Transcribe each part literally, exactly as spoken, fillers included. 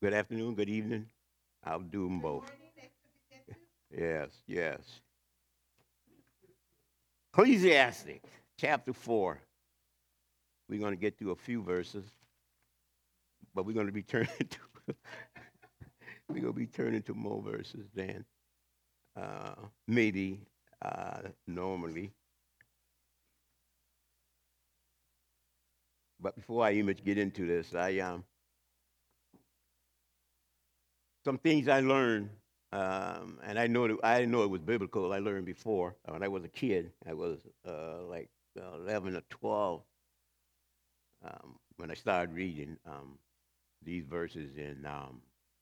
Good afternoon, good evening. I'll do them both. Yes, yes. Ecclesiastic chapter four. We're going to get through a few verses, but we're going to be turning to we're going to be turning to more verses than uh, maybe uh, normally. But before I even get into this, I um some things I learned, um, and I know that, I didn't know it was biblical. I learned before when I was a kid. I was uh, like uh, eleven or twelve um, when I started reading um, these verses in um,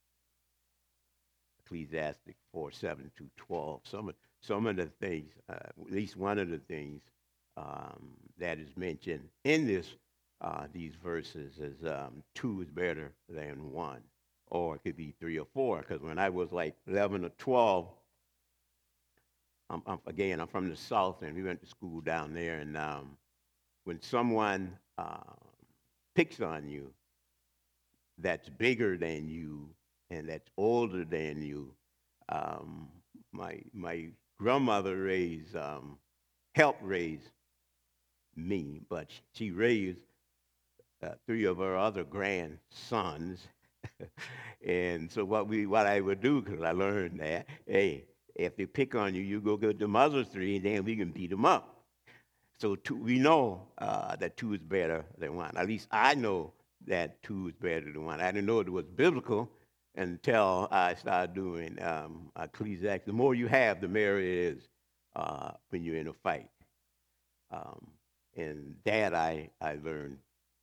Ecclesiastic four, seven to twelve. Some of, some of the things, uh, at least one of the things um, that is mentioned in this uh, these verses is um, two is better than one, or it could be three or four. Because when I was like eleven or twelve, I'm, I'm, again, I'm from the South, and we went to school down there. And um, when someone uh, picks on you, that's bigger than you and that's older than you. Um, my my grandmother raised um, helped raise me, but she raised uh, three of her other grandsons. And so what we what I would do, because I learned that, hey, if they pick on you, you go get the other three, and then we can beat them up. So two, we know uh, that two is better than one. At least I know that two is better than one. I didn't know it was biblical until I started doing um, Ecclesiastes. The more you have, the merrier it is uh, when you're in a fight. Um, and that I, I learned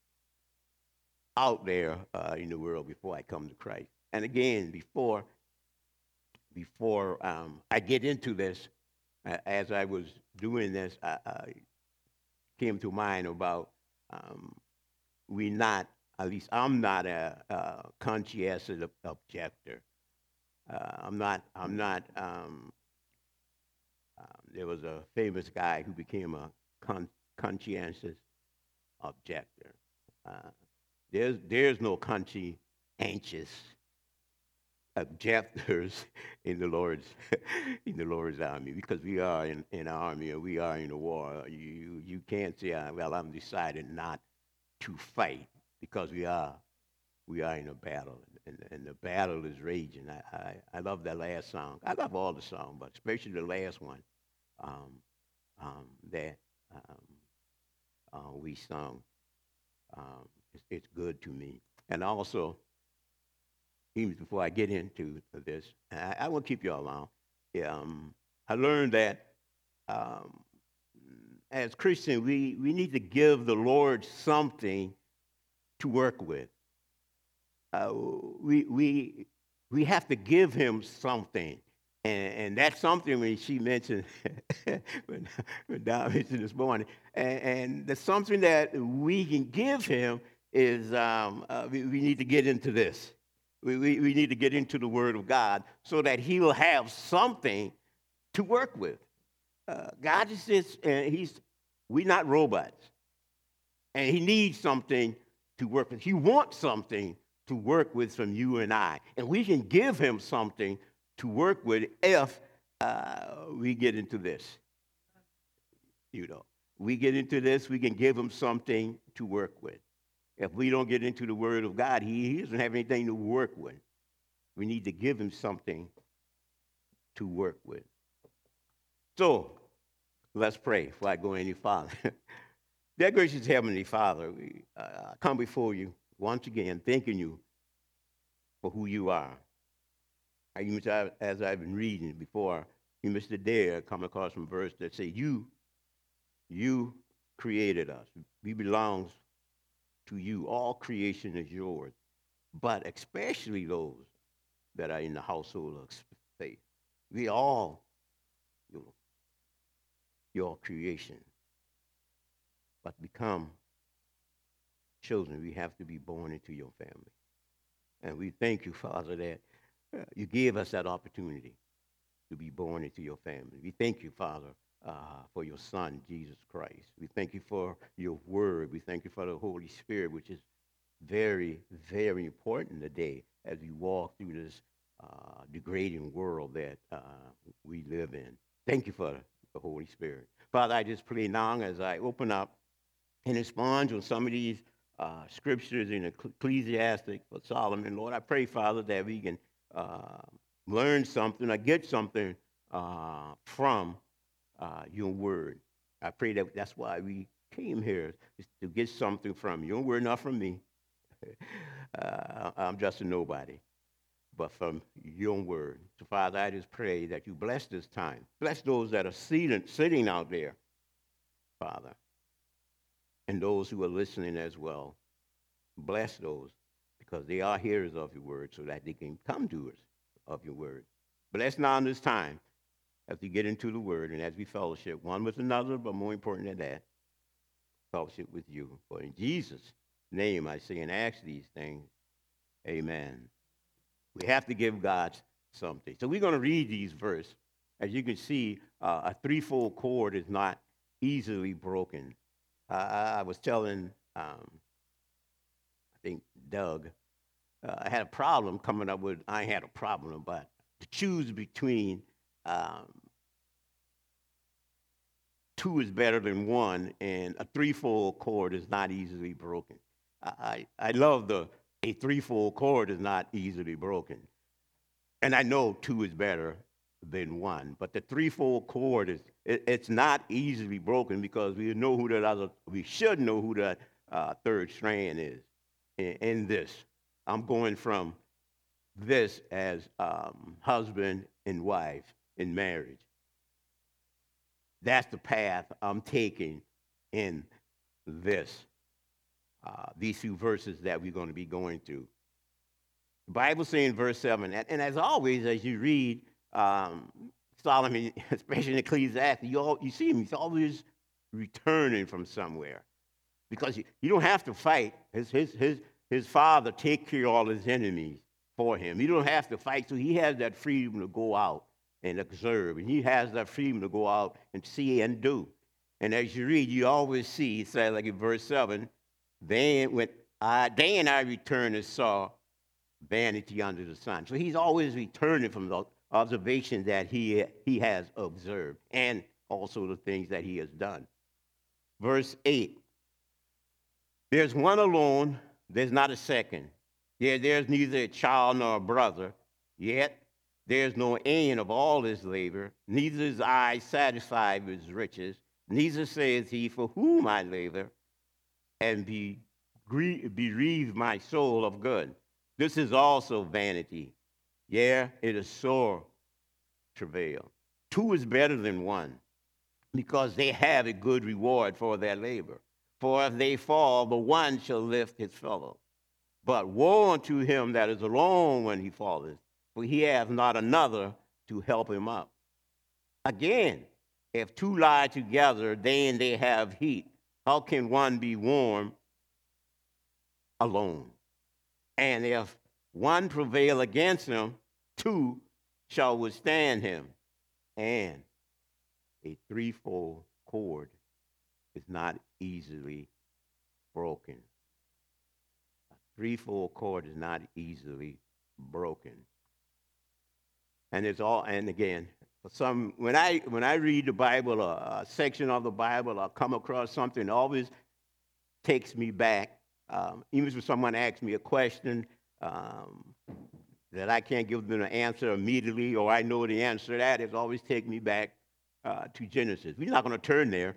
out there uh, in the world before I come to Christ. And again, before before um, I get into this, uh, as I was doing this, I, I came to mind about um, we not, at least I'm not a, a conscientious objector. Uh, I'm not, I'm not, um, uh, there was a famous guy who became a con- conscientious objector. Uh, there's, there's no conscientious objectors in the Lord's in the Lord's army because we are in, in an army and we are in a war. You you can't say, uh, well, I'm decided not to fight because we are we are in a battle and, and the battle is raging. I, I, I love that last song. I love all the songs, but especially the last one um, um, that um, uh, we sung. Um, it's, it's good to me. And also, even before I get into this, I, I won't keep you all long. Um, I learned that um, as Christians, we, we need to give the Lord something to work with. Uh, we, we, we have to give him something. And, and that's something when she mentioned, when, when Don mentioned this morning, and, and the something that we can give him is um, uh, we, we need to get into this. We, we, we need to get into the Word of God so that he will have something to work with. Uh, God is just, uh, he's, we're not robots. And he needs something to work with. He wants something to work with from you and I. And we can give him something to work with if uh, we get into this. You know, we get into this, we can give him something to work with. If we don't get into the Word of God, he, he doesn't have anything to work with. We need to give him something to work with. So let's pray before I go any farther. Dear gracious Heavenly Father, we uh, come before you once again, thanking you for who you are. I, even as I've been reading before, you must dare come across some verse that say, "You, you created us. We belongs to you. All creation is yours, but especially those that are in the household of faith. We all, you know, your creation, but become children. We have to be born into your family." And we thank you, Father, that uh, you gave us that opportunity to be born into your family. We thank you, Father, uh, for your Son, Jesus Christ. We thank you for your word. We thank you for the Holy Spirit, which is very, very important today as we walk through this uh, degrading world that uh, we live in. Thank you for the Holy Spirit. Father, I just pray now as I open up and expound on some of these uh, scriptures in Ecclesiastic for Solomon. Lord, I pray, Father, that we can uh, learn something or get something uh, from uh, your word. I pray that that's why we came here, is to get something from you. Your word, not from me. uh, I'm just a nobody, but from your word. So, Father, I just pray that you bless this time. Bless those that are sitting, sitting out there, Father, and those who are listening as well. Bless those, because they are hearers of your word, so that they can come doers of your word. Bless now in this time as we get into the word and as we fellowship one with another, but more important than that, fellowship with you. For in Jesus' name I say and ask these things, amen. We have to give God something. So we're going to read these verses. As you can see, uh, a threefold cord is not easily broken. Uh, I was telling, um, I think, Doug, uh, I had a problem coming up with, I had a problem, but to choose between um, two is better than one, and a threefold cord is not easily broken. I, I, I love the, a threefold cord is not easily broken. And I know two is better than one, but the threefold cord is, it, it's not easily broken because we know who that other, we should know who that uh, third strand is in, in this. I'm going from this as um, husband and wife in marriage. That's the path I'm taking in this, uh, these few verses that we're going to be going through. The Bible says in verse seven, and, and as always, as you read um, Solomon, especially in Ecclesiastes, you, all, you see him, he's always returning from somewhere. Because you, you don't have to fight. His, his, his, his father take care of all his enemies for him. You don't have to fight, so he has that freedom to go out and observe. And he has that freedom to go out and see and do. And as you read, you always see, it says like in verse seven, then when I, then I returned and saw vanity under the sun. So he's always returning from the observation that he, he has observed and also the things that he has done. Verse eight, there's one alone, there's not a second. Yeah, there's neither a child nor a brother, yet there's no end of all his labor, neither is I satisfied with his riches, neither says he, for whom I labor, and be bereave my soul of good. This is also vanity. Yeah, it is sore travail. Two is better than one, because they have a good reward for their labor. For if they fall, the one shall lift his fellow. But woe unto him that is alone when he falleth, for he hath not another to help him up. Again, if two lie together, then they have heat. How can one be warm alone? And if one prevail against him, two shall withstand him. And a threefold cord is not easily broken. A threefold cord is not easily broken. And it's all, and again, for some, when I when I read the Bible, or a section of the Bible, or come across something, it always takes me back. Um, even if someone asks me a question um, that I can't give them an answer immediately, or I know the answer to that, it always takes me back uh, to Genesis. We're not going to turn there,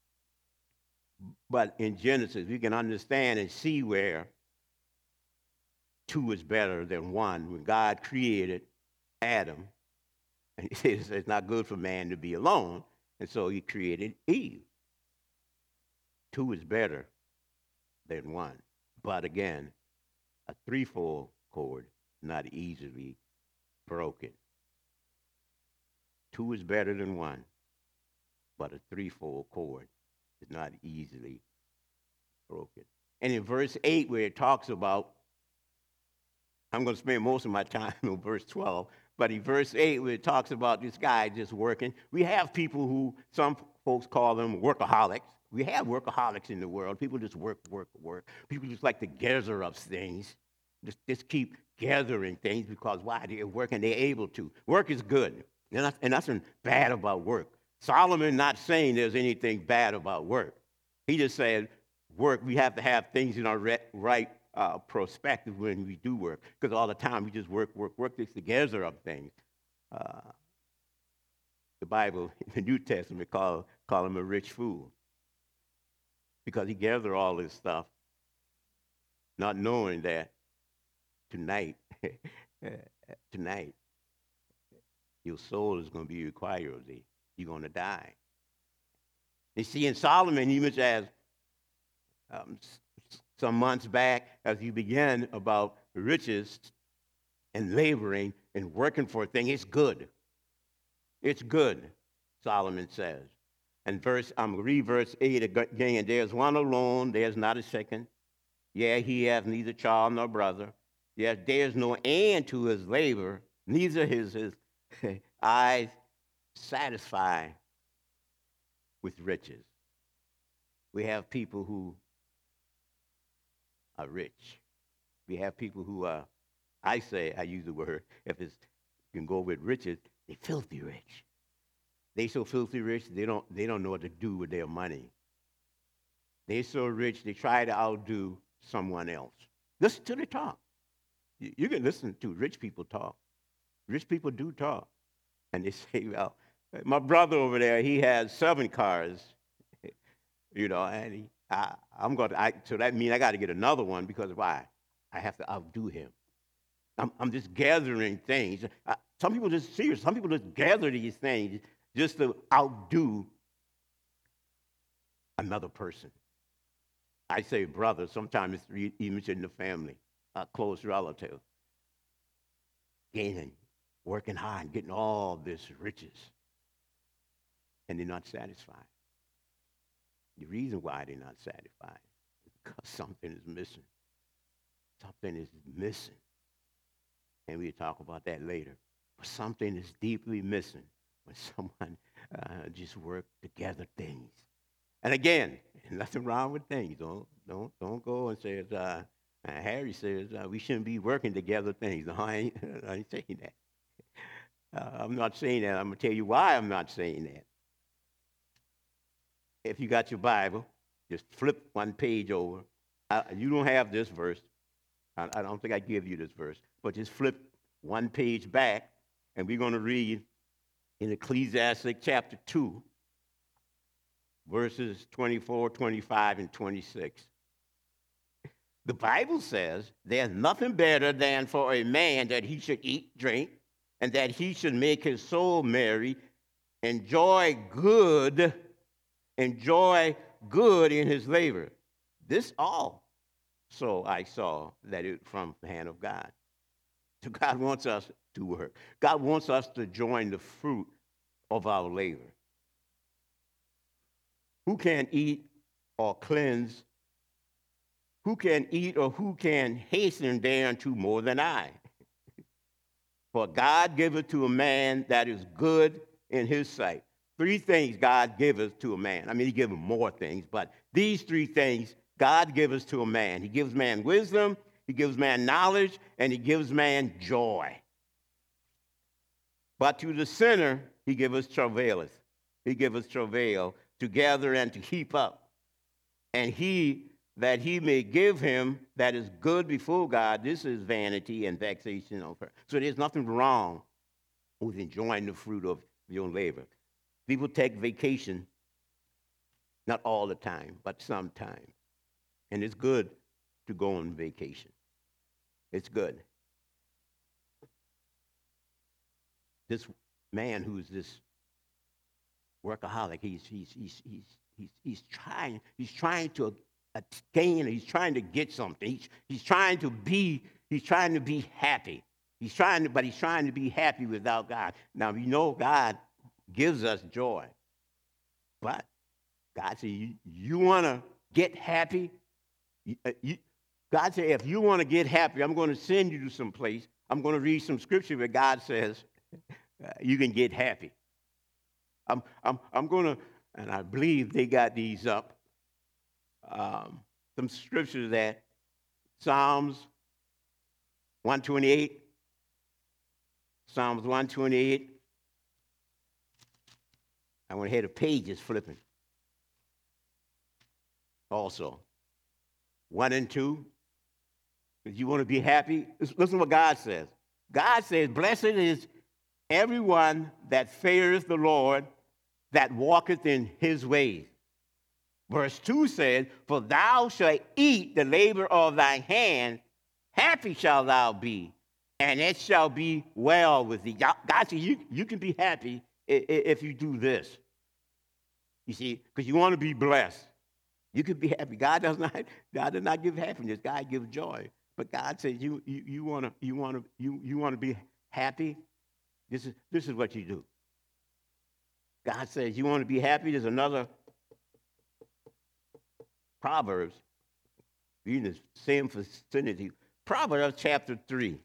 but in Genesis, we can understand and see where two is better than one. When God created Adam, and he says it's not good for man to be alone, and so he created Eve. Two is better than one. But again, a threefold cord, not easily broken. Two is better than one, but a threefold cord is not easily broken. And in verse eight, where it talks about, I'm going to spend most of my time on verse twelve, but in verse eight, where it talks about this guy just working, we have people who, some folks call them workaholics. We have workaholics in the world. People just work, work, work. People just like to gather up things. Just, just keep gathering things because why? They're working, they're able to. Work is good. And, that's, and nothing bad about work. Solomon not saying there's anything bad about work. He just said work, we have to have things in our re- right uh, perspective when we do work. Because all the time we just work, work, work this together of things. Uh, the Bible, in the New Testament, call, call him a rich fool. Because he gathered all this stuff, not knowing that tonight, tonight, your soul is going to be required of thee. You're going to die. You see, in Solomon, even as um, some months back, as you began about riches and laboring and working for a thing, it's good. It's good, Solomon says. And verse, I'm going to read verse eight again. There's one alone, there's not a second. Yeah, he has neither child nor brother. Yes, there's no end to his labor, neither his, his eyes satisfy with riches. We have people who are rich. We have people who are, I say, I use the word, if it's, you can go with riches, they're filthy rich. They so filthy rich, they don't, they don't know what to do with their money. They're so rich, they try to outdo someone else. Listen to the talk. You, you can listen to rich people talk. Rich people do talk. And they say, well, my brother over there, he has seven cars, you know, and he, I, I'm going to, I, so that means I got to get another one because why? I have to outdo him. I'm, I'm just gathering things. I, some people just serious. Some people just gather these things just to outdo another person. I say brother. Sometimes it's even in the family, a close relative. Gaining, working hard, getting all this riches, and they're not satisfied. The reason why they're not satisfied is because something is missing. Something is missing. And we'll talk about that later. But something is deeply missing when someone uh, just work together things. And again, nothing wrong with things. Don't don't don't go and say, uh, uh, Harry says uh, we shouldn't be working together things. No, I ain't, I ain't saying that. Uh, I'm not saying that. I'm going to tell you why I'm not saying that. If you got your Bible, just flip one page over. Uh, you don't have this verse. I, I don't think I give you this verse. But just flip one page back, and we're going to read in Ecclesiastes chapter two, verses twenty-four, twenty-five, and twenty-six. The Bible says there's nothing better than for a man that he should eat, drink, and that he should make his soul merry, enjoy good, enjoy good in his labor. This all, so I saw that it from the hand of God. So God wants us to work. God wants us to join the fruit of our labor. Who can eat or cleanse? Who can eat or who can hasten thereunto more than I? For God giveth to a man that is good in his sight. Three things God giveth to a man. I mean, he gives him more things, but these three things God giveth to a man. He gives man wisdom, he gives man knowledge, and he gives man joy. But to the sinner, he giveth travaileth. He giveth travail to gather and to heap up. And he, that he may give him that is good before God, this is vanity and vexation of her. So there's nothing wrong with enjoying the fruit of your labor. People take vacation, not all the time, but sometimes. And it's good to go on vacation. It's good. This man who's this workaholic, he's he's he's he's he's, he's trying he's trying to gain, he's trying to get something. He's he's trying to be he's trying to be happy. He's trying to, but he's trying to be happy without God. Now we know God gives us joy, but God said, you, you want to get happy? You, uh, you, God said, if you want to get happy, I'm going to send you to some place. I'm going to read some scripture where God says uh, you can get happy. I'm, I'm, I'm going to, and I believe they got these up, um, some scriptures that Psalms one twenty-eight. Psalms one twenty-eight. I want to hear the pages flipping. Also, one and two. If you want to be happy, listen to what God says. God says, blessed is everyone that feareth the Lord, that walketh in his ways. Verse two says, for thou shalt eat the labor of thy hand, happy shalt thou be, and it shall be well with thee. God says you, you can be happy if you do this. You see, because you want to be blessed. You can be happy. God does not, God does not give happiness. God gives joy. But God says you, you, you want to you want to you, you want to be happy. This is this is what you do. God says you want to be happy. There's another Proverbs, in the same vicinity. Proverbs chapter three.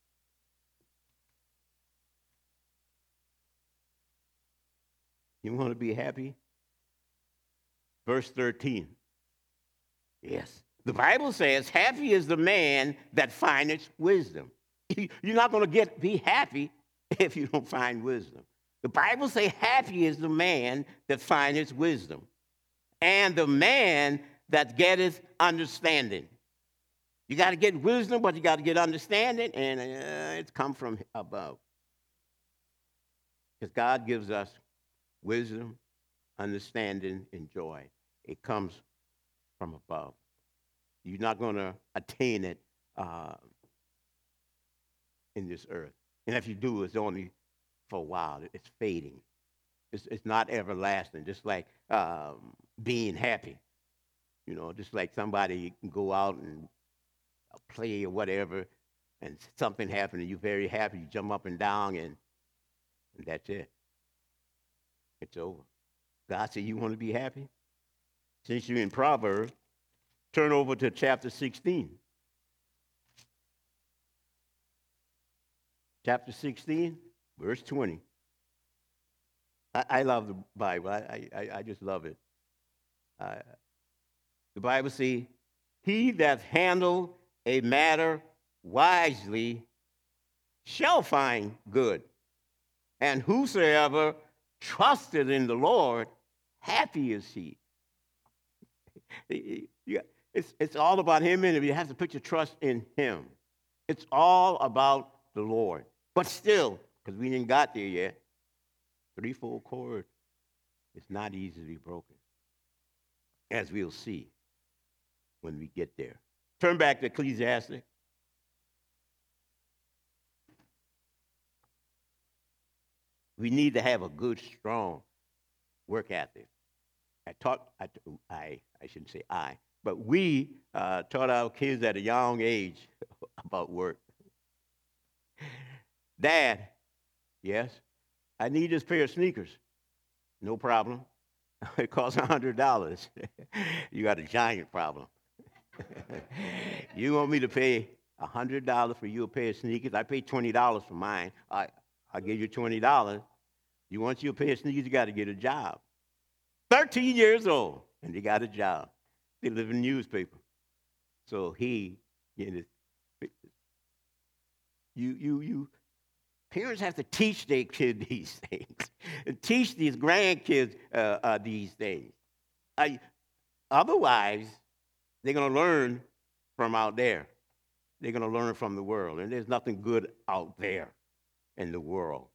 You want to be happy? Verse thirteen. Yes. The Bible says, happy is the man that findeth wisdom. You're not going to get be happy if you don't find wisdom. The Bible says, happy is the man that findeth wisdom, and the man that getteth understanding. You got to get wisdom, but you got to get understanding, and uh, it's come from above. Because God gives us wisdom, understanding, and joy. It comes from above. You're not going to attain it uh, in this earth. And if you do, it's only for a while. It's fading. It's, it's not everlasting, just like um, being happy. You know, just like somebody can go out and play or whatever, and something happens, and you're very happy. You jump up and down, and, and that's it. It's over. God said, you want to be happy? Since you're in Proverbs, turn over to chapter sixteen. Chapter sixteen, verse twenty. I, I love the Bible. I, I, I just love it. Uh, the Bible says, he that handle a matter wisely shall find good. And whosoever trusted in the Lord, happy is he. It's, it's all about him, and you have to put your trust in him. It's all about the Lord. But still, because we didn't got there yet, threefold cord is not easily broken, as we'll see when we get there. Turn back to Ecclesiastes. We need to have a good, strong work ethic. I taught, I, I, I shouldn't say I, but we uh, taught our kids at a young age about work. Dad, yes, I need this pair of sneakers. No problem. It costs one hundred dollars. You got a giant problem. You want me to pay one hundred dollars for you a pair of sneakers? I paid twenty dollars for mine. I, I'll give you twenty dollars. You want you a pair of sneakers, you got to get a job. thirteen years old, and they got a job. They live in the newspaper. So he, you know, you, you, you, parents have to teach their kids these things, and teach these grandkids uh, uh, these things. Uh, otherwise, they're going to learn from out there. They're going to learn from the world, and there's nothing good out there in the world.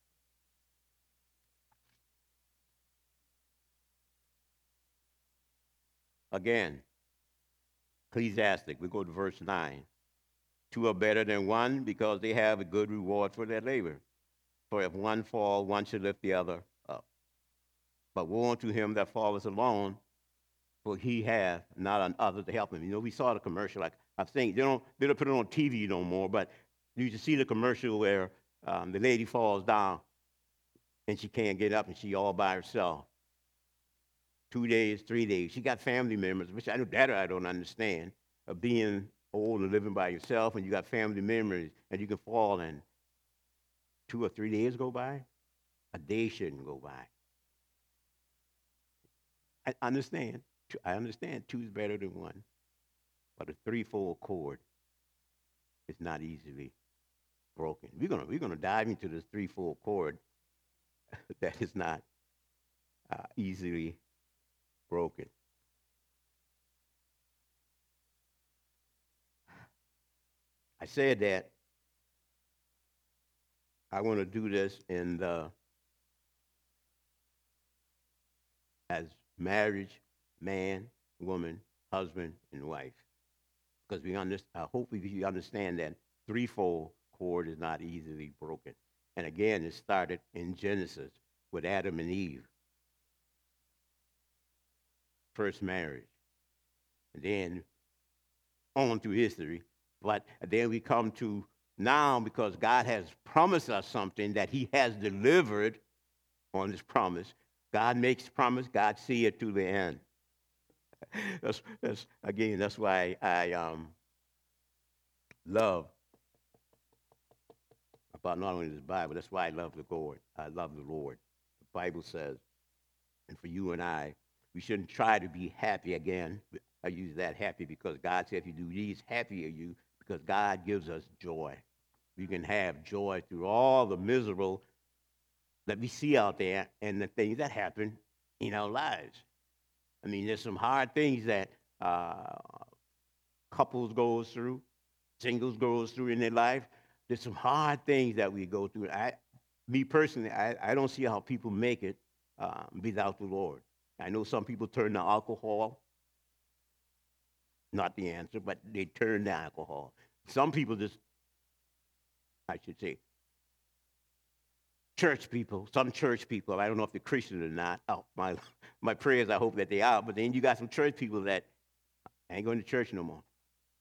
Again, Ecclesiastic, we go to verse nine. Two are better than one because they have a good reward for their labor. For if one fall, one should lift the other up. But woe unto him that falleth alone, for he hath not an other to help him. You know, we saw the commercial, like I think, they don't, they don't put it on T V no more, but you just see the commercial where um, the lady falls down and she can't get up and she all by herself. Two days, three days. She got family members, which I know that I don't understand, of being old and living by yourself, and you got family members, and you can fall, and two or three days go by. A day shouldn't go by. I understand. I understand two is better than one, but a threefold cord is not easily broken. We're gonna we're gonna dive into this threefold cord that is not uh, easily broken. I said that I want to do this in the as marriage, man, woman, husband, and wife, because we understand. I hope we understand that threefold cord is not easily broken. And again, it started in Genesis with Adam and Eve, first marriage, and then on through history. But then we come to now because God has promised us something that He has delivered on His promise. God makes promise, God see it to the end. that's, that's again, that's why I um, love about not only this Bible, that's why I love the Lord. I love the Lord. The Bible says, and for you and I, we shouldn't try to be happy again. I use that happy because God said if you do these, happy are you, because God gives us joy. We can have joy through all the miserable that we see out there and the things that happen in our lives. I mean, there's some hard things that uh, couples goes through, singles goes through in their life. There's some hard things that we go through. I, me personally, I, I don't see how people make it uh, without the Lord. I know some people turn to alcohol. Not the answer, but they turn to alcohol. Some people just, I should say, church people, some church people, I don't know if they're Christian or not. Oh, my, my prayers, I hope that they are. But then you got some church people that ain't going to church no more.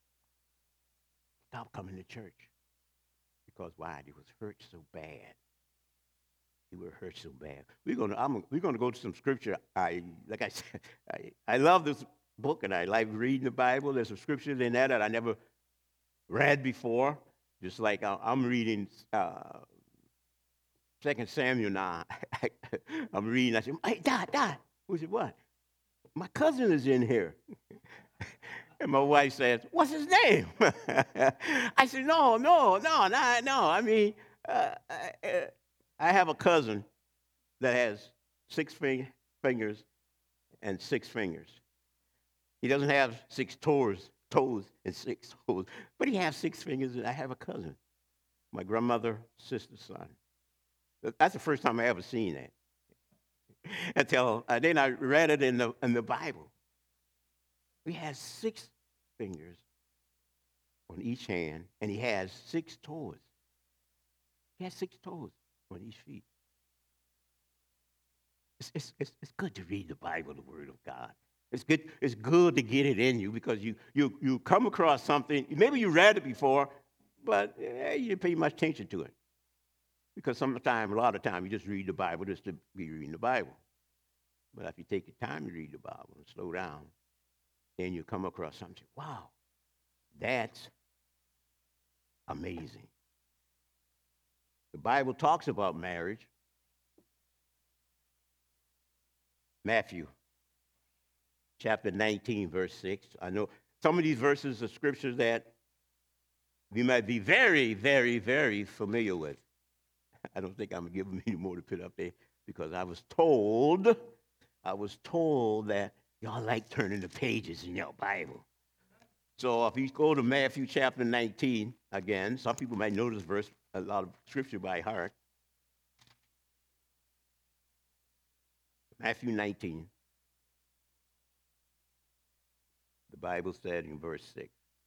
Stop coming to church. Because why? They was hurt so bad. They were hurt so bad. We're gonna, I'm, we're gonna go to some scripture. I, like I said, I, I love this book and I like reading the Bible. There's some scriptures in there that I never read before. Just like I'm reading uh, Second Samuel now. I'm reading. I said, "Hey, Dad, Dad." Who said, "What?" "My cousin is in here." And my wife says, "What's his name?" I said, "No, no, no, no, no. I mean, uh, I, I have a cousin that has six fing- fingers and six fingers. He doesn't have six toes, toes and six toes, but he has six fingers, and I have a cousin, my grandmother, sister's son. That's the first time I ever seen that. Until uh, then I read it in the in the Bible. He has six fingers on each hand, and he has six toes. He has six toes on each feet. It's, it's, it's, it's good to read the Bible, the Word of God. It's good, it's good to get it in you because you, you, you come across something, maybe you read it before, but eh, you didn't pay much attention to it. Because sometimes, a lot of time, you just read the Bible just to be reading the Bible. But if you take the time to read the Bible and slow down, then you come across something, wow, that's amazing. The Bible talks about marriage. Matthew chapter nineteen, verse six. I know some of these verses are scriptures that we might be very, very, very familiar with. I don't think I'm going to give them any more to put up there because I was told, I was told that y'all like turning the pages in your Bible. So if you go to Matthew chapter nineteen, again, some people might know this verse, a lot of scripture by heart. Matthew nineteen. The Bible said in verse six,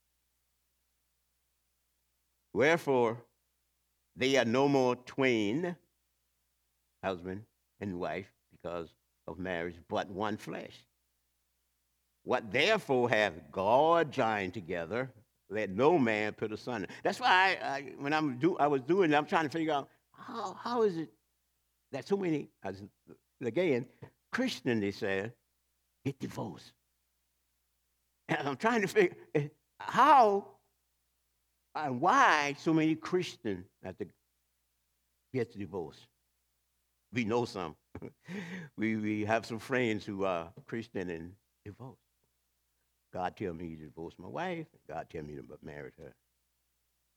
"Wherefore they are no more twain, husband and wife, because of marriage, but one flesh. What therefore hath God joined together, let no man put asunder." That's why I, I, when I'm do, I was doing it, I'm trying to figure out how, how is it that so many, as, again, Christians, they said, get divorced. And I'm trying to figure how and why so many Christians have to get divorced. We know some. we, we have some friends who are Christian and divorced. God tell me to divorce my wife. God tell me to marry her.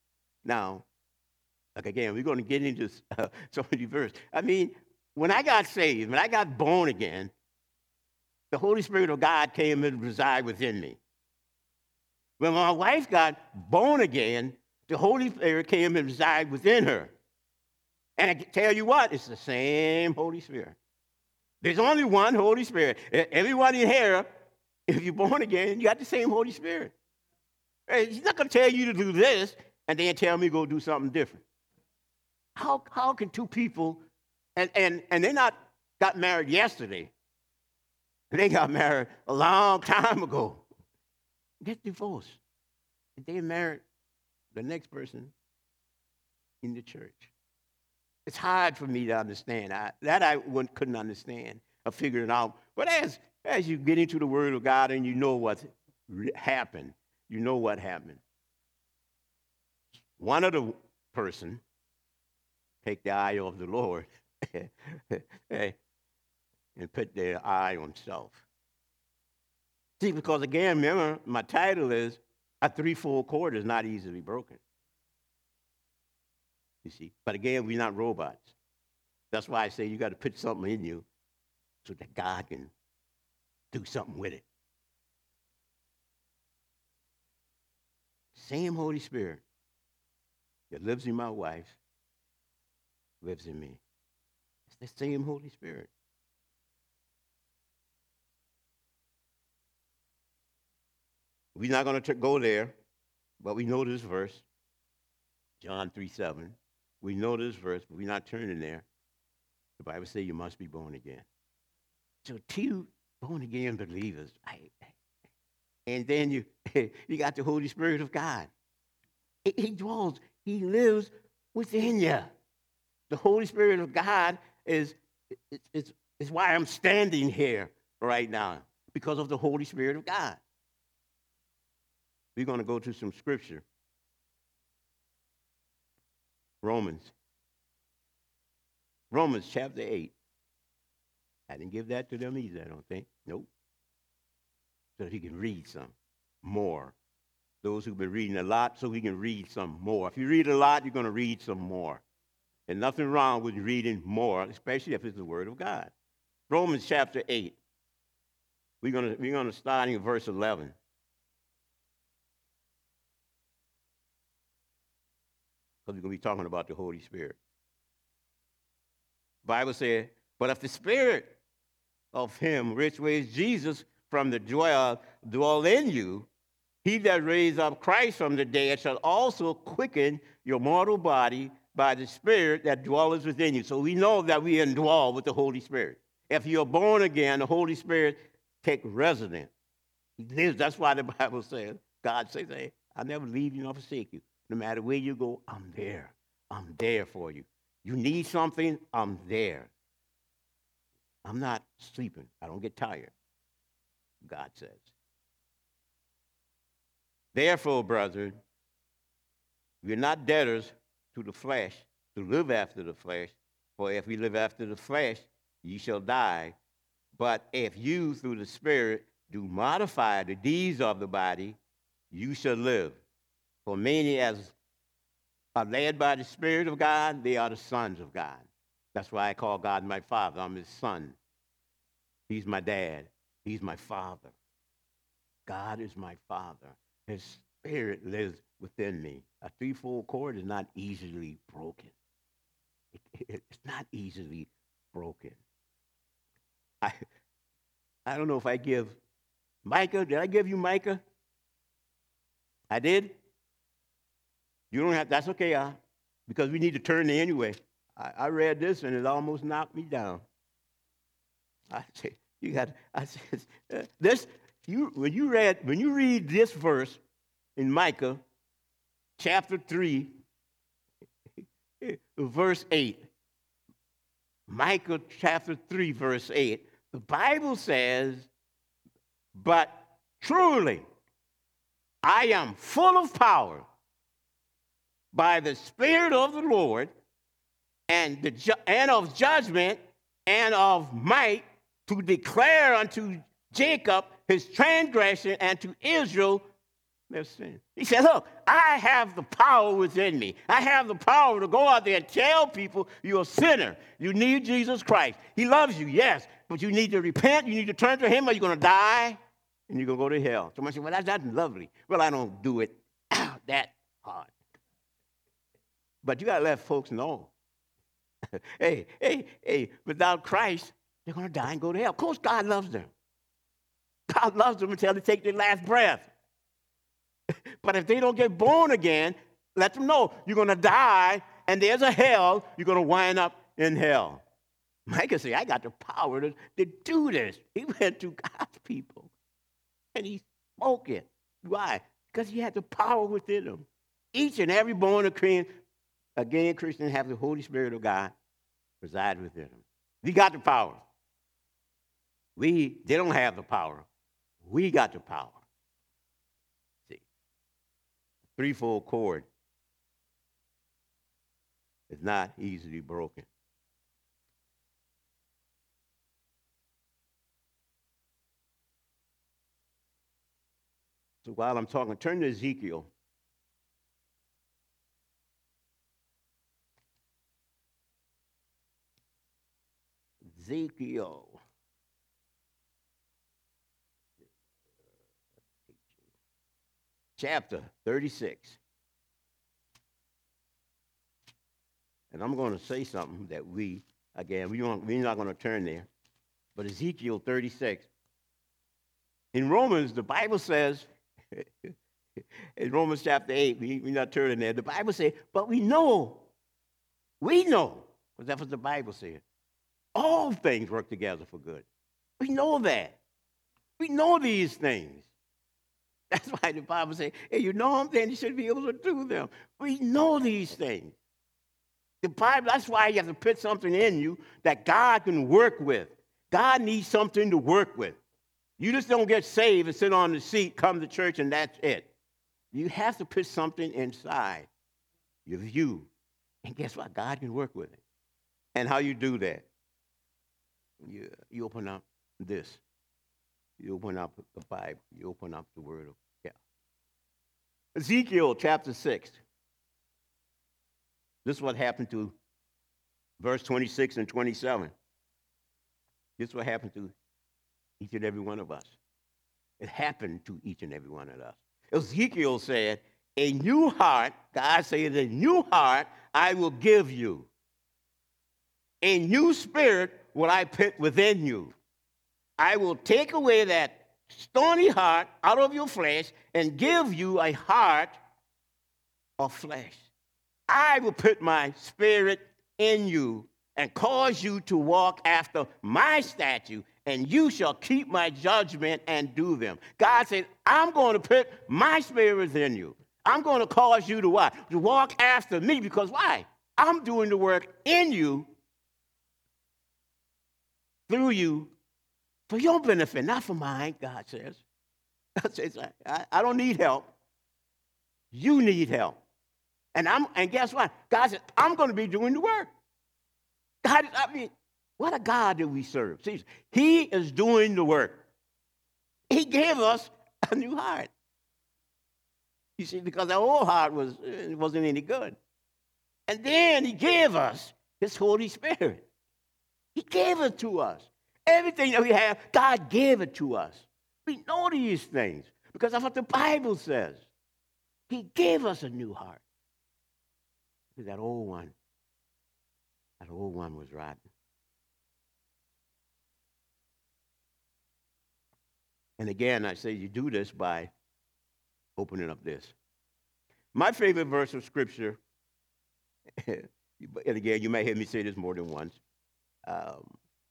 Now, like again, we're going to get into uh, some of these verses. I mean, when I got saved, when I got born again, the Holy Spirit of God came and resided within me. When my wife got born again, the Holy Spirit came and resided within her. And I can tell you what, it's the same Holy Spirit. There's only one Holy Spirit. Everyone in here, if you're born again, you got the same Holy Spirit. He's not going to tell you to do this and then tell me to go do something different. How, how can two people, and, and, and they're not got married yesterday. They got married a long time ago. Get divorced. And they married the next person in the church. It's hard for me to understand. I, that I wouldn't, couldn't understand or figure it out. But as, as you get into the Word of God and you know what happened, you know what happened. One of the person take the eye of the Lord and put their eye on self. See, because again, remember, my title is A Threefold Cord is Not Easily Broken. You see, but again, we're not robots. That's why I say you got to put something in you so that God can do something with it. Same Holy Spirit that lives in my wife lives in me. It's the same Holy Spirit. We're not going to go there, but we know this verse, John three seven. We know this verse, but we're not turning there. The Bible says you must be born again. So two born again believers, I, and then you you got the Holy Spirit of God. He dwells, he lives within you. The Holy Spirit of God is, is, is, is why I'm standing here right now, because of the Holy Spirit of God. We're going to go to some scripture. Romans. Romans chapter eight. I didn't give that to them either, I don't think. Nope. So that he can read some more. Those who've been reading a lot, so we can read some more. If you read a lot, you're going to read some more. And nothing wrong with reading more, especially if it's the Word of God. Romans chapter eight. We're going to, we're going to start in verse eleven. Because we're going to be talking about the Holy Spirit. The Bible says, but if the Spirit of him which raised Jesus from the dwell, dwell in you, he that raised up Christ from the dead shall also quicken your mortal body by the Spirit that dwelleth within you. So we know that we indwell with the Holy Spirit. If you're born again, the Holy Spirit take residence. He lives. That's why the Bible says, God says, hey, I'll never leave you nor forsake you. No matter where you go, I'm there. I'm there for you. You need something, I'm there. I'm not sleeping. I don't get tired, God says. Therefore, brethren, we're not debtors to the flesh to live after the flesh. For if we live after the flesh, ye shall die. But if you, through the Spirit, do modify the deeds of the body, you shall live. For many as are led by the Spirit of God, they are the sons of God. That's why I call God my Father. I'm his son. He's my dad. He's my father. God is my father. His Spirit lives within me. A threefold cord is not easily broken. It, it, it's not easily broken. I, I don't know if I give Micah. Did I give you Micah? I did? You don't have, that's okay, uh, because we need to turn there anyway. I, I read this and it almost knocked me down. I say, you got, I said, uh, this, you, when you read, when you read this verse in Micah, chapter three, verse eight, Micah chapter three, verse eight, the Bible says, but truly, I am full of power by the Spirit of the Lord, and, the ju- and of judgment, and of might, to declare unto Jacob his transgression, and to Israel their sin. He said, look, I have the power within me. I have the power to go out there and tell people you're a sinner. You need Jesus Christ. He loves you, yes, but you need to repent. You need to turn to him or you're going to die and you're going to go to hell. Somebody said, well, that's not lovely. Well, I don't do it that hard. But you got to let folks know. hey, hey, hey, without Christ, they're going to die and go to hell. Of course, God loves them. God loves them until they take their last breath. But if they don't get born again, let them know you're going to die, and there's a hell. You're going to wind up in hell. Micah said, I got the power to, to do this. He went to God's people, and he spoke it. Why? Because he had the power within him. Each and every born again, again Christian have the Holy Spirit of God reside within them. We got the power. We, they don't have the power. We got the power. See, threefold cord is not easily broken. So while I'm talking, turn to Ezekiel. Ezekiel. Chapter thirty-six. And I'm going to say something that we, again, we don't, we're not going to turn there. But Ezekiel thirty-six. In Romans, the Bible says, in Romans chapter eight, we, we're not turning there. The Bible says, but we know, we know, because that's what the Bible says. All things work together for good. We know that. We know these things. That's why the Bible says, hey, you know them, then you should be able to do them. We know these things. The Bible, that's why you have to put something in you that God can work with. God needs something to work with. You just don't get saved and sit on the seat, come to church, and that's it. You have to put something inside of you. And guess what? God can work with it. And how you do that? You, you open up this. You open up the Bible. You open up the Word of God. Ezekiel chapter six. This is what happened to verse twenty-six and twenty-seven. This is what happened to each and every one of us. It happened to each and every one of us. Ezekiel said, a new heart, God said, a new heart I will give you. A new spirit will I put within you. I will take away that stony heart out of your flesh and give you a heart of flesh. I will put my spirit in you and cause you to walk after my statute, and you shall keep my judgment and do them. God said, I'm going to put my spirit in you. I'm going to cause you to what? To walk after me, because why? I'm doing the work in you, through you, for your benefit, not for mine, God says. God says, I, I don't need help. You need help. And I'm and guess what? God said, I'm going to be doing the work. God, I mean, what a God that we serve. See, he is doing the work. He gave us a new heart. You see, because our old heart was, it wasn't any good. And then he gave us his Holy Spirit. He gave it to us. Everything that we have, God gave it to us. We know these things because that's what the Bible says. He gave us a new heart. Because that old one, that old one was rotten. And again, I say you do this by opening up this. My favorite verse of Scripture, and again, you may hear me say this more than once. Um,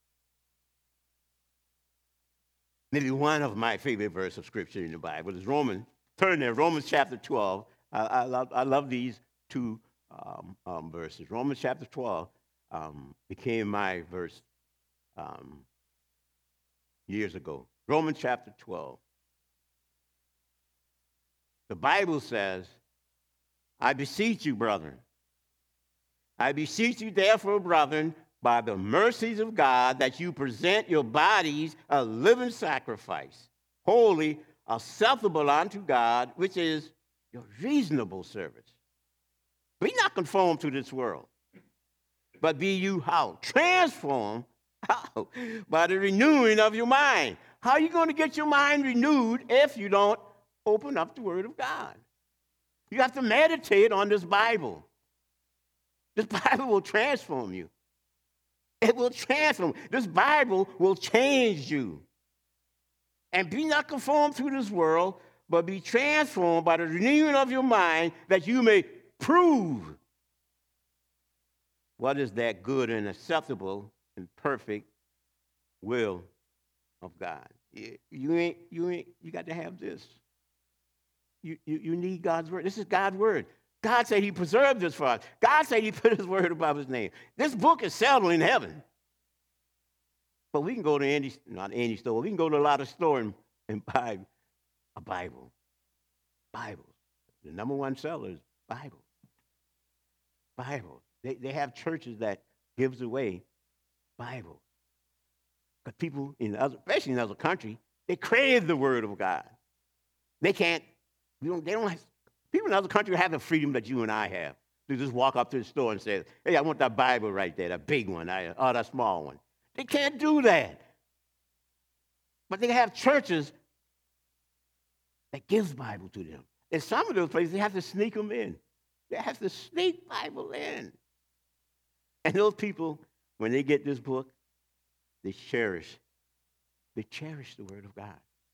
maybe one of my favorite verses of Scripture in the Bible is Romans. Turn there, Romans chapter twelve. I, I, love, I love these two um, um, verses. Romans chapter twelve um, became my verse um, years ago. Romans chapter twelve. The Bible says, I beseech you, brethren. I beseech you, therefore, brethren, by the mercies of God, that you present your bodies a living sacrifice, holy, acceptable unto God, which is your reasonable service. Be not conformed to this world, but be you how? Transformed how? By the renewing of your mind. How are you going to get your mind renewed if you don't open up the Word of God? You have to meditate on this Bible. This Bible will transform you. It will transform. This Bible will change you. And be not conformed to this world, but be transformed by the renewing of your mind, that you may prove what is that good and acceptable and perfect will of God. You ain't, you ain't, you got to have this. You, you, you need God's word. This is God's word. God said he preserved this for us. God said he put his word above his name. This book is settled in heaven. But we can go to any, not any store, we can go to a lot of stores and, and buy a Bible. Bibles. The number one seller is Bible. Bible. They, they have churches that gives away Bible. Because people, in other, especially in other countries, they crave the word of God. They can't, you know, they don't have, people in other countries have the freedom that you and I have. They just walk up to the store and say, hey, I want that Bible right there, that big one, I, or that small one. They can't do that. But they have churches that gives Bible to them. In some of those places, they have to sneak them in. They have to sneak Bible in. And those people, when they get this book, they cherish, they cherish the word of God.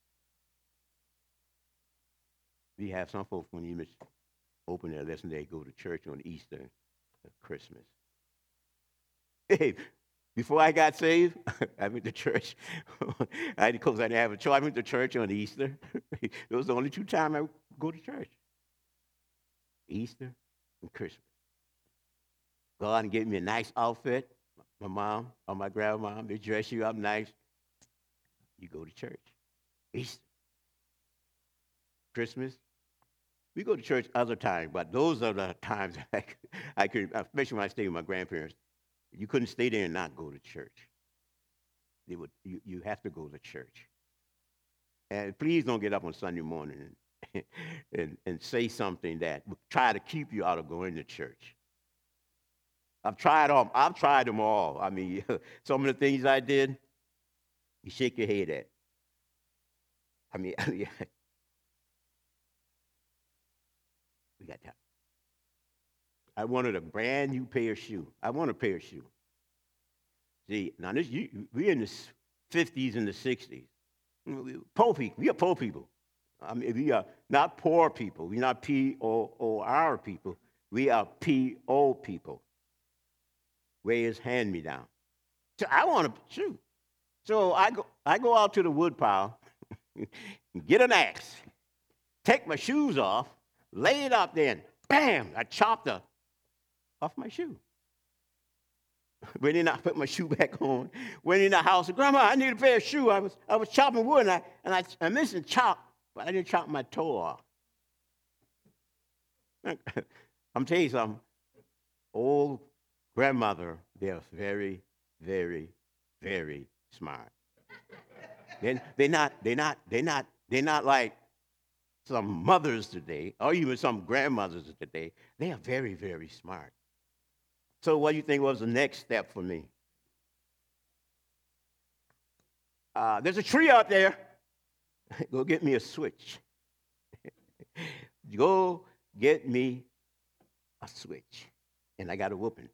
We have some folks, when you open their lesson, they go to church on Easter or Christmas. Hey, before I got saved, I went to church. I, because I didn't have a choice, I went to church on Easter. Those are the only two times I go to church. Easter and Christmas. God gave me a nice outfit. My mom or my grandma, they dress you up nice. You go to church. Easter. Christmas. We go to church other times, but those are the times I could, I could, especially when I stayed with my grandparents, you couldn't stay there and not go to church. They would, you, you have to go to church. And please don't get up on Sunday morning and, and, and say something that would try to keep you out of going to church. I've tried them. I've tried them all. I mean, some of the things I did, you shake your head at. I mean, we got that. I wanted a brand new pair of shoes. I want a pair of shoes. See, now this, you, we're in the fifties and the sixties. Poor people. We are poor people. I mean, we are not poor people. We're not P O O R people. We are P O people. Where is hand-me-down? So I want a shoe. So I go, I go out to the wood pile, get an axe, take my shoes off, lay it up there, and bam, I chopped the off my shoe. Went in, I put my shoe back on. Went in the house, and Grandma, I need a pair of shoes. I was, I was chopping wood, and I, and I, I missed a chop, but I didn't chop my toe off. I'm telling you something. Old grandmother, they're very, very, very smart. They're, they're not, they're not, they're not, they're not like some mothers today, or even some grandmothers today. They are very, very smart. So what do you think was the next step for me? Uh, there's a tree out there. Go get me a switch. Go get me a switch. And I got a whooping.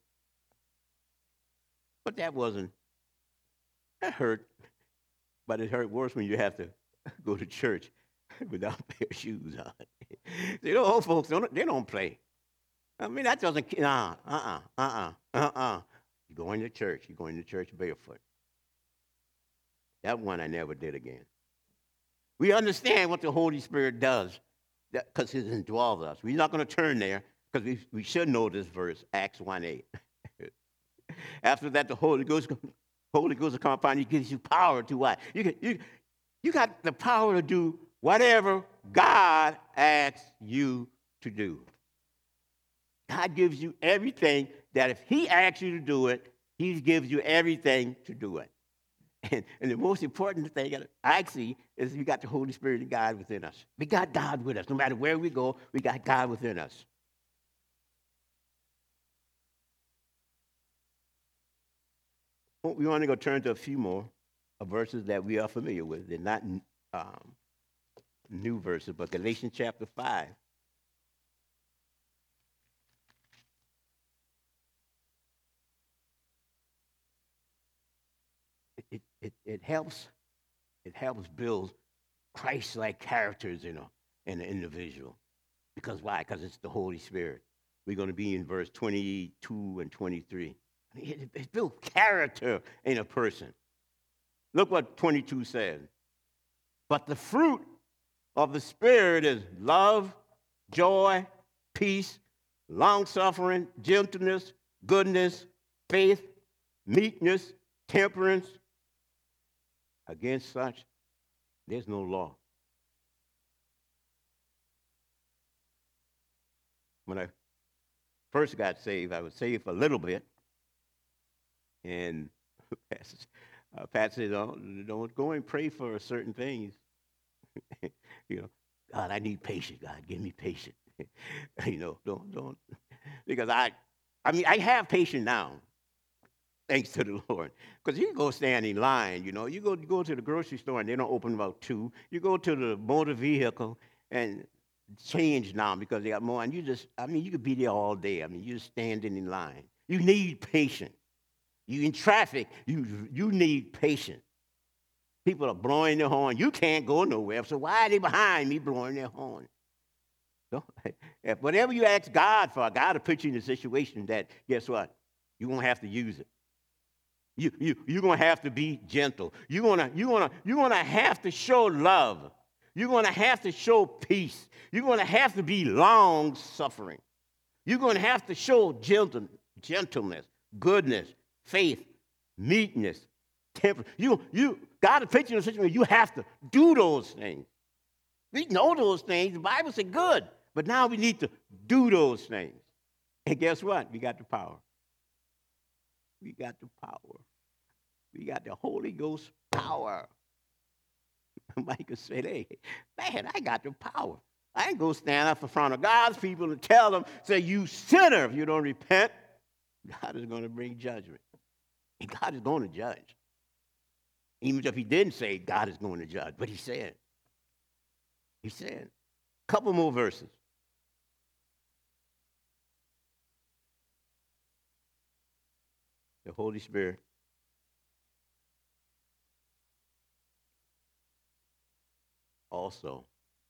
But that wasn't, that hurt. But it hurt worse when you have to go to church without a pair of shoes on. See, those old folks, don't, they don't play. I mean, that doesn't, nah, uh-uh, uh-uh, uh-uh. You're going to church. You're going to church barefoot. That one I never did again. We understand what the Holy Spirit does because it indwells us. We're not going to turn there because we, we should know this verse, Acts one eight. After that, the Holy Ghost, Holy Ghost will come upon you, gives you power to what? You, can, you, you got the power to do whatever God asks you to do. God gives you everything that if he asks you to do it, he gives you everything to do it. And, and the most important thing that I see is we got the Holy Spirit of God within us. We got God with us. No matter where we go, we got God within us. Well, we want to go turn to a few more verses that we are familiar with. They're not um, new verses, but Galatians chapter five. It, it, it helps it helps build Christ-like characters in, a, in an individual. Because why? Because it's the Holy Spirit. We're going to be in verse twenty-two and twenty-three. It, it builds character in a person. Look what twenty-two says. But the fruit of the Spirit is love, joy, peace, long-suffering, gentleness, goodness, faith, meekness, temperance. Against such, there's no law. When I first got saved, I was saved for a little bit. And uh, Pat said, don't, don't go and pray for certain things. You know, God, I need patience. God, give me patience. You know, don't, don't. Because I, I mean, I have patience now. Thanks to the Lord. Because you can go stand in line, you know. You go, you go to the grocery store and they don't open about two. You go to the motor vehicle and change now because they got more. And you just, I mean, you could be there all day. I mean, you're just standing in line. You need patience. You in traffic, you, you need patience. People are blowing their horn. You can't go nowhere. So why are they behind me blowing their horn? So, if whatever you ask God for, God will put you in a situation that, guess what? You won't have to use it. You, you, you're going to have to be gentle. You're going to you're gonna, you're gonna have to show love. You're going to have to show peace. You're going to have to be long-suffering. You're going to have to show gentle, gentleness, goodness, faith, meekness, temper. You, you, God will put you in a situation where you have to do those things. We know those things. The Bible said good. But now we need to do those things. And guess what? We got the power. We got the power. We got the Holy Ghost power. Micah said, hey, man, I got the power. I ain't going to stand up in front of God's people and tell them, say, you sinner, if you don't repent, God is going to bring judgment. And God is going to judge. Even if he didn't say God is going to judge, but he said. He said. A couple more verses. The Holy Spirit also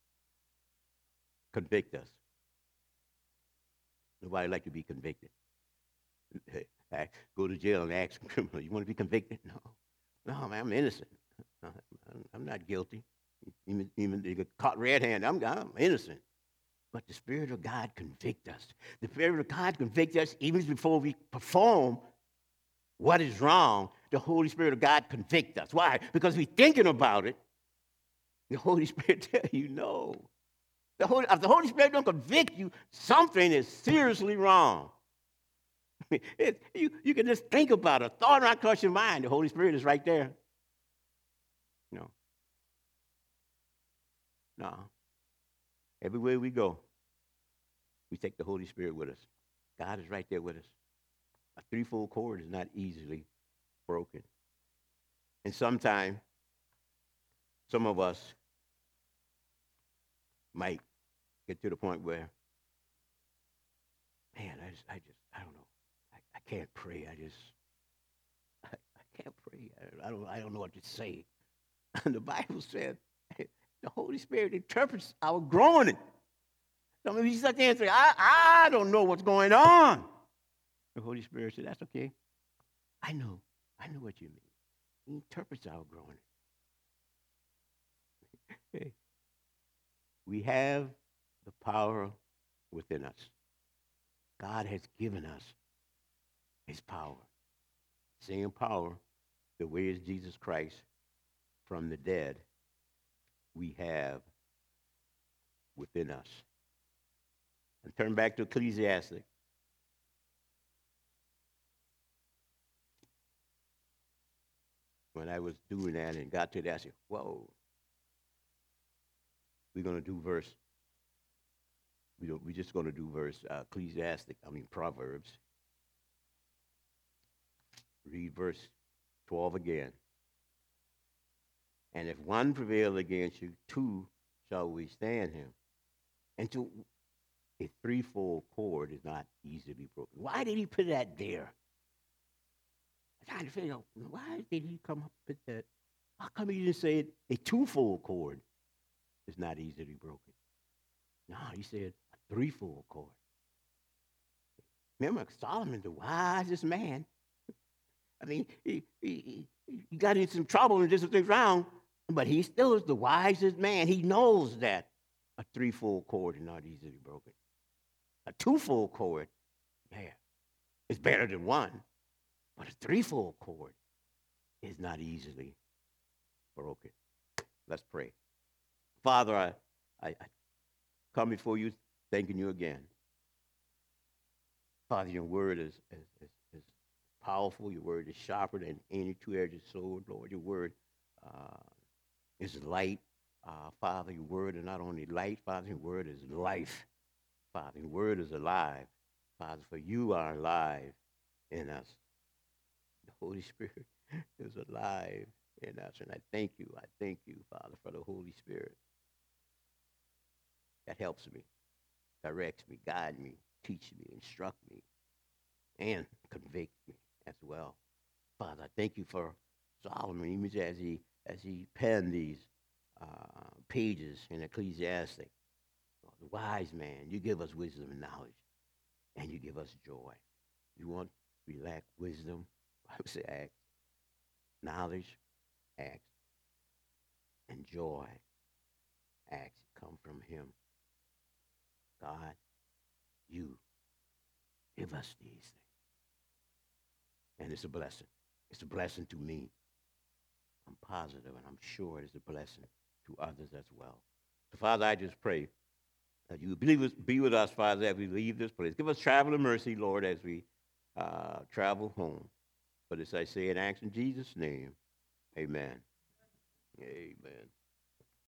convict us. Nobody like to be convicted. Go to jail and ask a criminal, you want to be convicted? No. No, man, I'm innocent. I'm not guilty. Even, even they get caught red-handed, I'm, I'm innocent. But the Spirit of God convicts us. The Spirit of God convicts us even before we perform what is wrong. The Holy Spirit of God convicts us. Why? Because we're thinking about it. The Holy Spirit tell you no. The Holy, if the Holy Spirit don't convict you, something is seriously wrong. It, you, you can just think about it. A thought right across your mind. The Holy Spirit is right there. No. No. Everywhere we go, we take the Holy Spirit with us. God is right there with us. A threefold cord is not easily broken. And sometimes, some of us might get to the point where, man, I just, I just, I don't know. I, I can't pray. I just, I, I can't pray. I, I don't, I don't know what to say. And the Bible said, the Holy Spirit interprets our groaning. Some of you sit there and say, I, I don't know what's going on. The Holy Spirit said, that's okay. I know. I know what you mean. He interprets our groaning. Hey, we have the power within us. God has given us his power. Same power that raised Jesus Christ from the dead, we have within us. And turn back to Ecclesiastes. when I was doing that and got to that, I said, whoa, we're going to do verse. We don't, we're just going to do verse uh, Ecclesiastic, I mean Proverbs. Read verse twelve again. And if one prevail against you, two shall withstand him. And to a threefold cord is not easily broken. Why did he put that there? I'm trying to figure out, why did he come up with that? How come he didn't say it, a twofold cord is not easily broken? No, he said a threefold cord. Remember, Solomon, the wisest man. I mean, he, he, he got into some trouble and just things wrong, but he still is the wisest man. He knows that a threefold cord is not easily broken. A twofold cord, yeah, is better than one, but a threefold cord is not easily broken. Let's pray. Father, I, I, I come before you thanking you again. Father, your word is, is, is, is powerful. Your word is sharper than any two-edged sword, Lord. Your word uh, is light. Uh, Father, your word is not only light, Father, your word is life. Father, your word is alive. Father, for you are alive in us. The Holy Spirit is alive in us. And I thank you. I thank you, Father, for the Holy Spirit. That helps me, directs me, guides me, teaches me, instructs me, and convicts me as well. Father, I thank you for Solomon, even as he, as he penned these uh, pages in Ecclesiastic. The wise man, you give us wisdom and knowledge, and you give us joy. You want, we lack wisdom, I would say ask. Knowledge, ask. And joy, ask. Come from him. God, you give us these things. And it's a blessing. It's a blessing to me. I'm positive, and I'm sure it's a blessing to others as well. So, Father, I just pray that you be with, be with us, Father, as we leave this place. Give us traveling mercy, Lord, as we uh, travel home. For this I say and ask in Jesus' name, amen. Amen.